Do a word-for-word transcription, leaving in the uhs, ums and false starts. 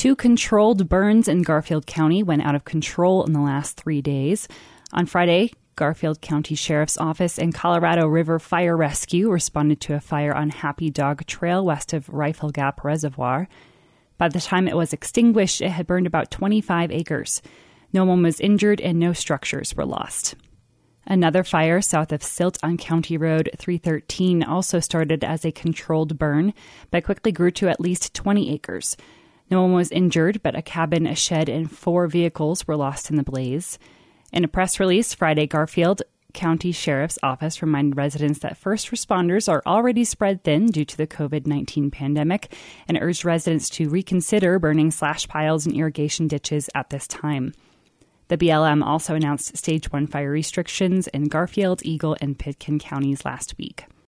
Two controlled burns in Garfield County went out of control in the last three days. On Friday, Garfield County Sheriff's Office and Colorado River Fire Rescue responded to a fire on Happy Dog Trail west of Rifle Gap Reservoir. By the time it was extinguished, it had burned about twenty-five acres. No one was injured and no structures were lost. Another fire south of Silt on County Road three thirteen also started as a controlled burn, but quickly grew to at least twenty acres. No one was injured, but a cabin, a shed, and four vehicles were lost in the blaze. In a press release Friday, Garfield County Sheriff's Office reminded residents that first responders are already spread thin due to the covid nineteen pandemic and urged residents to reconsider burning slash piles and irrigation ditches at this time. The B L M also announced Stage one fire restrictions in Garfield, Eagle, and Pitkin counties last week.